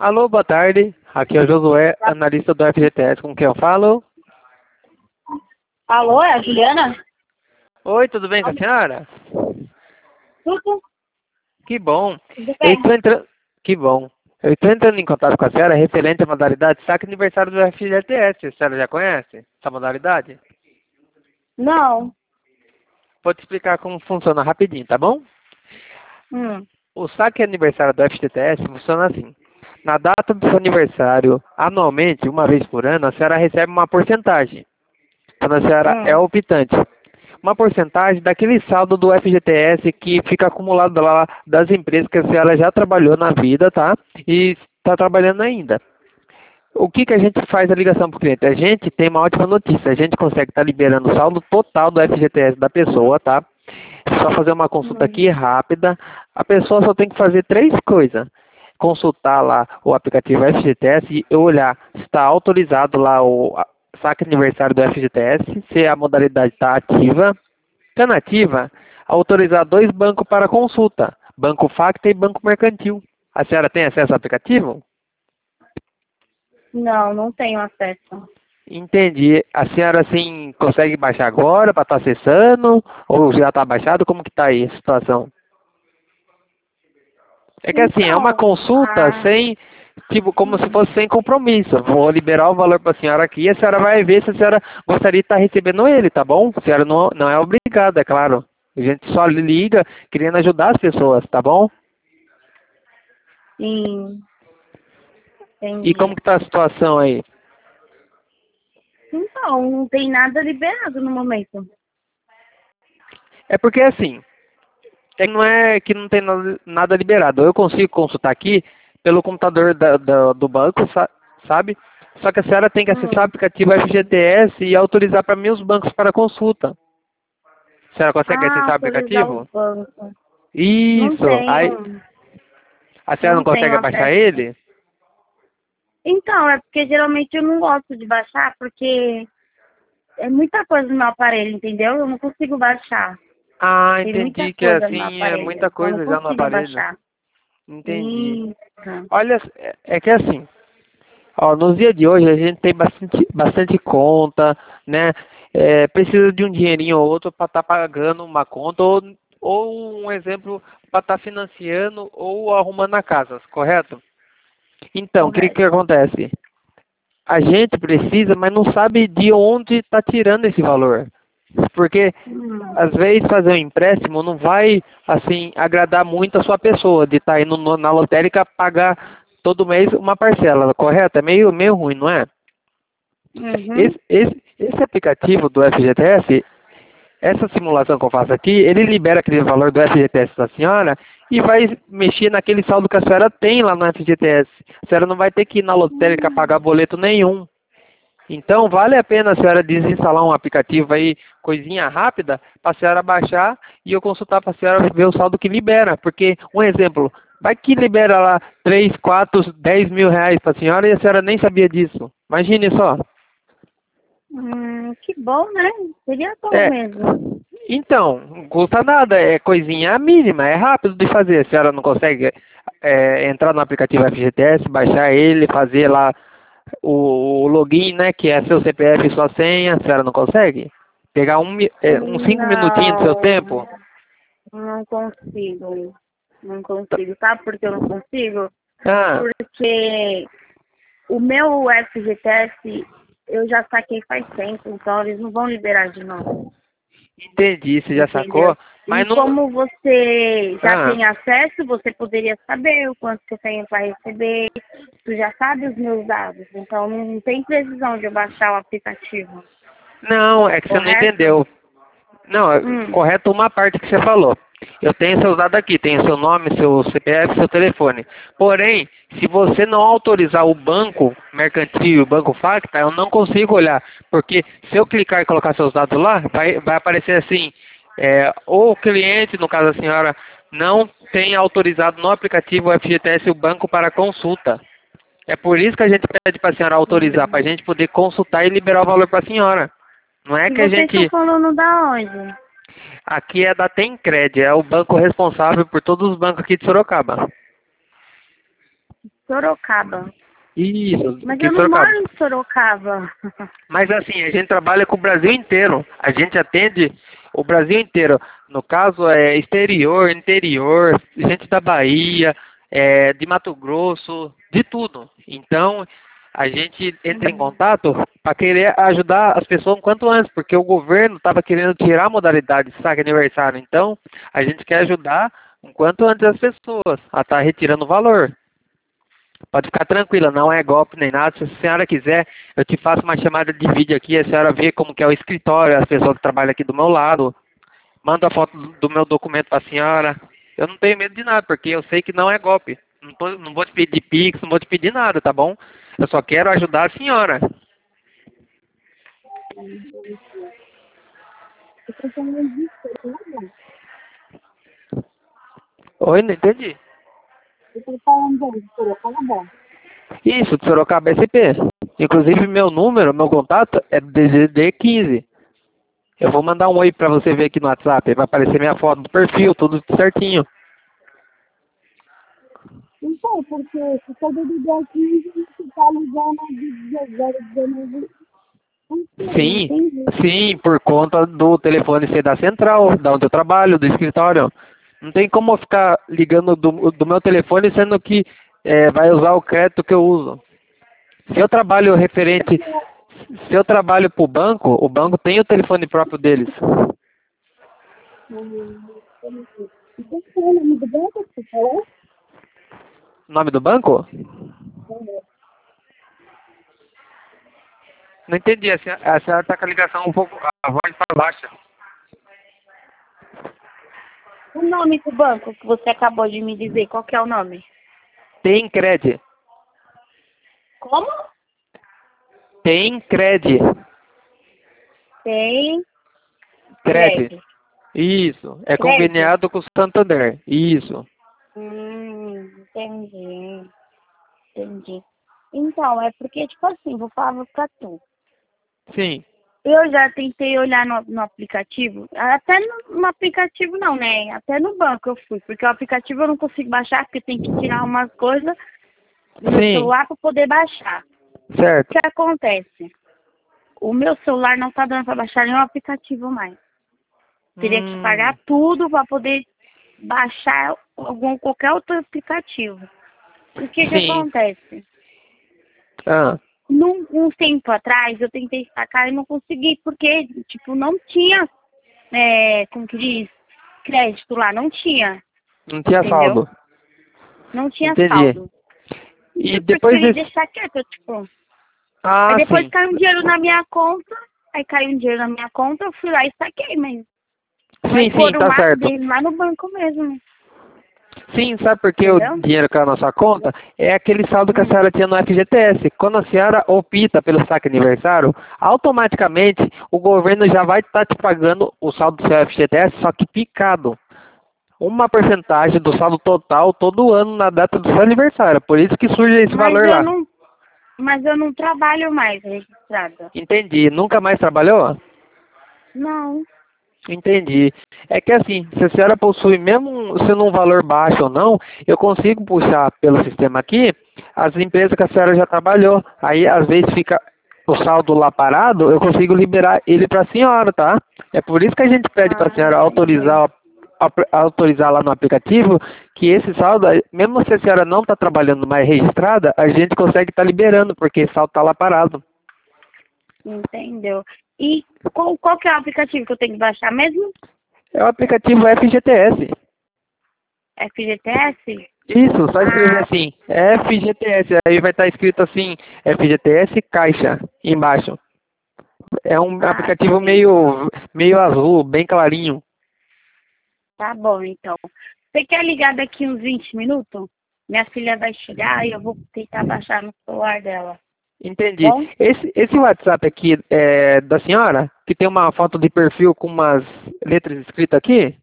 Alô, boa tarde. Aqui é o Josué, analista do FGTS. Com quem eu falo? Alô, é a Juliana? Oi, tudo bem com a senhora? Tudo? Que bom. Tudo Eu bem? estou entrando... Que bom. Eu estou entrando em contato com a senhora referente à modalidade saque aniversário do FGTS. A senhora já conhece essa modalidade? Não. Vou te explicar como funciona rapidinho, tá bom? Hum. O saque aniversário do FGTS funciona assim. Na data do seu aniversário, anualmente, uma vez por ano, a senhora recebe uma porcentagem, quando a senhora é Hum. optante. Uma porcentagem daquele saldo do FGTS que fica acumulado lá das empresas que a senhora já trabalhou na vida, tá? E está trabalhando ainda. O que a gente faz a ligação para o cliente? A gente tem uma ótima notícia. A gente consegue estar liberando o saldo total do FGTS da pessoa, tá? Só fazer uma consulta Hum. aqui rápida. A pessoa só tem que fazer três coisas. Consultar lá o aplicativo FGTS e olhar se está autorizado lá o saque aniversário do FGTS, se a modalidade está ativa. Se nativa, autorizar dois bancos para consulta, Banco Facta e Banco Mercantil. A senhora tem acesso ao aplicativo? Não, não tenho acesso. Entendi. A senhora, assim, consegue baixar agora para estar acessando? Ou já está baixado? Como que está aí a situação? É que assim, é uma Então, consulta sem, tipo, como se fosse sem compromisso. Vou liberar o valor para a senhora aqui e a senhora vai ver se a senhora gostaria de estar recebendo ele, tá bom? A senhora não é obrigada, é claro. A gente só liga querendo ajudar as pessoas, tá bom? sim, E como entendi. que tá a situação aí? Então, não tem nada liberado no momento. É porque assim, não é que não tem nada liberado. Eu consigo consultar aqui pelo computador do banco, sabe? Só que a senhora tem que acessar o Hum. aplicativo FGTS e autorizar para mim os bancos para consulta. A senhora consegue Ah, acessar o autorizar o aplicativo? banco. Não Isso. Aí, tenho, a senhora não não tenho consegue abaixar acesso. ele? Então, é porque geralmente eu não gosto de baixar, porque é muita coisa no meu aparelho, entendeu? Eu não consigo baixar. Ah, Tem muita entendi que coisa no meu assim é aparelho, muita então eu não coisa já no consigo aparelho. baixar. Entendi. Isso. Olha, é que assim, ó, nos dias de hoje a gente tem bastante conta, né? É, precisa de um dinheirinho ou outro para estar pagando uma conta ou um exemplo para estar financiando ou arrumando a casa, correto? Então, o que Correto. acontece? A gente precisa, mas não sabe de onde está tirando esse valor. Porque Hum. às vezes fazer um empréstimo não vai assim agradar muito a sua pessoa de estar indo na lotérica pagar todo mês uma parcela, correto? É meio ruim, não é? Uhum. Esse aplicativo do FGTS, essa simulação que eu faço aqui, ele libera aquele valor do FGTS da senhora e vai mexer naquele saldo que a senhora tem lá no FGTS. A senhora não vai ter que ir na lotérica pagar boleto nenhum. Então, vale a pena a senhora desinstalar um aplicativo aí, coisinha rápida, para a senhora baixar e eu consultar para a senhora ver o saldo que libera. Porque, um exemplo, vai que libera lá 3, 4, 10 mil reais para a senhora e a senhora nem sabia disso. Imagine só. Que bom, né? Seria bom É, mesmo. então, não custa nada, é coisinha mínima, é rápido de fazer. A senhora não consegue entrar no aplicativo FGTS, baixar ele, fazer lá o login, né, que é seu CPF e sua senha, a senhora não consegue? Pegar uns 5 minutinhos do seu Não, tempo? não consigo. Não consigo. Sabe por que eu não consigo? Ah, Porque o meu FGTS eu já saquei faz tempo, então eles não vão liberar de novo. entendi, você já Entendeu? sacou? E Mas não... como você já Ah, tem acesso, você poderia saber o quanto que eu tenho para receber. Tu já sabe os meus dados, então não tem precisão de eu baixar o aplicativo, não, é que você não correto? entendeu. Não, é Hum. correto uma parte que você falou. Eu tenho seus dados aqui, tenho seu nome, seu CPF, seu telefone. Porém, se você não autorizar o banco mercantil e o banco Facta, eu não consigo olhar. Porque se eu clicar e colocar seus dados lá, vai aparecer assim, ou o cliente, no caso a senhora, não tem autorizado no aplicativo FGTS o banco para consulta. É por isso que a gente pede para a senhora autorizar, para a gente poder consultar e liberar o valor para a senhora. Não é E que a vocês estão gente... falando da onde? Aqui é da Tencred, é o banco responsável por todos os bancos aqui de Sorocaba. Sorocaba. Isso, Mas que eu não Sorocaba. moro em Sorocaba. Mas assim, a gente trabalha com o Brasil inteiro. A gente atende o Brasil inteiro. No caso, é exterior, interior, gente da Bahia, de Mato Grosso, de tudo. Então, a gente entra em contato para querer ajudar as pessoas o quanto antes, porque o governo estava querendo tirar a modalidade de saque aniversário. Então, a gente quer ajudar o quanto antes as pessoas a estar retirando o valor. Pode ficar tranquila, não é golpe nem nada. Se a senhora quiser, eu te faço uma chamada de vídeo aqui, a senhora vê como que é o escritório, as pessoas que trabalham aqui do meu lado. Manda a foto do meu documento para a senhora. Eu não tenho medo de nada, porque eu sei que não é golpe. Não vou te pedir Pix, não vou te pedir nada, tá bom? Eu só quero ajudar a senhora. Oi, não entendi. Eu tô falando de Sorocaba. Isso, de Sorocaba SP. Inclusive, meu número, meu contato é DDD 15. Eu vou mandar um oi pra você ver aqui no WhatsApp. Vai aparecer minha foto do perfil, tudo certinho. Então, porque se todo dia aqui, você tá ligando de 019. Não Sim, entendi. sim, por conta do telefone ser da central, da onde eu trabalho, do escritório. Não tem como eu ficar ligando do meu telefone, sendo que vai usar o crédito que eu uso. Se eu trabalho referente, se eu trabalho para o banco tem o telefone próprio deles. Então, qual é o nome do banco que você falou? O nome do banco? Não entendi, a senhora está com a ligação um pouco, a voz para baixa. O nome do banco que você acabou de me dizer, qual que é o nome? Tem crédito. Como? Tem crédito. Tem Crédito. crédito. Isso. É Crédito? conveniado com o Santander. Isso. Entendi. Entendi. Então, é porque, tipo assim, vou falar pra tu. Sim. Eu já tentei olhar no aplicativo, até no aplicativo não, né? Até no banco eu fui, porque o aplicativo eu não consigo baixar, porque tem que tirar umas coisas do meu Sim. celular para poder baixar. O Certo. que acontece? O meu celular não tá dando para baixar nenhum aplicativo mais. Teria que pagar tudo para poder baixar qualquer outro aplicativo. O que Sim. acontece? Ah. Um tempo atrás eu tentei sacar e não consegui, porque, tipo, não tinha, como que diz, crédito lá, não tinha, Não tinha entendeu? saldo. Não tinha Entendi. saldo. E Eu depois preferi desse... deixar quieto, tipo. Aí Ah, depois sim. caiu um dinheiro na minha conta, eu fui lá e saquei, mas Sim, sim, foram tá lá, certo. lá no banco mesmo, Sim, sabe por que o entendeu? dinheiro caiu na sua conta? É aquele saldo que a senhora tinha no FGTS. Quando a senhora opta pelo saque aniversário, automaticamente o governo já vai estar te pagando o saldo do seu FGTS, só que picado. Uma porcentagem do saldo total todo ano na data do seu aniversário. Por isso que surge esse Mas valor eu lá. não, mas eu não trabalho mais registrada. Entendi. Nunca mais trabalhou? Não. Entendi. É que assim, se a senhora possui, mesmo sendo um valor baixo ou não, eu consigo puxar pelo sistema aqui as empresas que a senhora já trabalhou. Aí, às vezes, fica o saldo lá parado, eu consigo liberar ele para a senhora, tá? É por isso que a gente pede para a senhora Entendi. autorizar lá no aplicativo que esse saldo, mesmo se a senhora não está trabalhando mais registrada, a gente consegue estar liberando, porque esse saldo está lá parado. Entendeu? E qual que é o aplicativo que eu tenho que baixar mesmo? É o aplicativo FGTS. FGTS? Isso, só escrever Ah, assim, FGTS, aí vai estar escrito assim, FGTS Caixa, embaixo. É um aplicativo sim. meio azul, bem clarinho. Tá bom, então. Você quer ligar daqui uns 20 minutos? Minha filha vai chegar e eu vou tentar baixar no celular dela. Entendi. Bom? Esse WhatsApp aqui é da senhora, que tem uma foto de perfil com umas letras escritas aqui,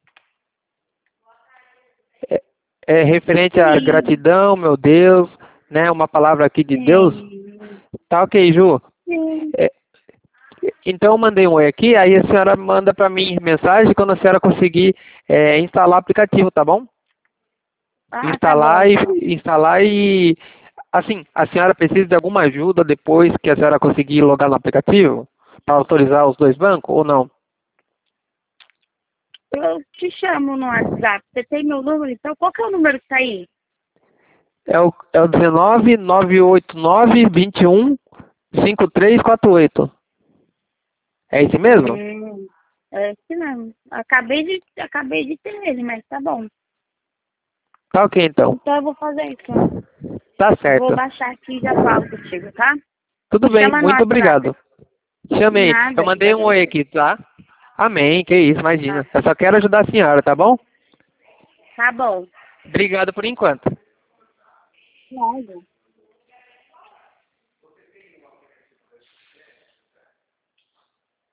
é, é referente à Sim, gratidão, meu Deus, né, uma palavra aqui de Deus. sim, Tá ok, Ju? sim. É, então eu mandei um oi aqui, aí a senhora manda para mim mensagem quando a senhora conseguir instalar o aplicativo, tá bom? Ah, tá bom, então. Instalar e Assim, a senhora precisa de alguma ajuda depois que a senhora conseguir logar no aplicativo? Para autorizar os dois bancos ou não? Eu te chamo no WhatsApp. Você tem meu número, então? Qual que é o número que tá aí? É o 19 989 21 5348. É esse mesmo? É esse mesmo. Acabei de ter ele, mas tá bom. Tá ok, então. Então eu vou fazer isso. Tá Vou certo. baixar aqui e já falo contigo, tá? Tudo Me bem, chama no muito WhatsApp. obrigado. Chamei. Eu Nada, eu que mandei um oi agradeço. aqui, tá? Amém, que isso, imagina. Tá, Eu só quero ajudar a senhora, tá bom? tá bom. Obrigado por enquanto. Nada.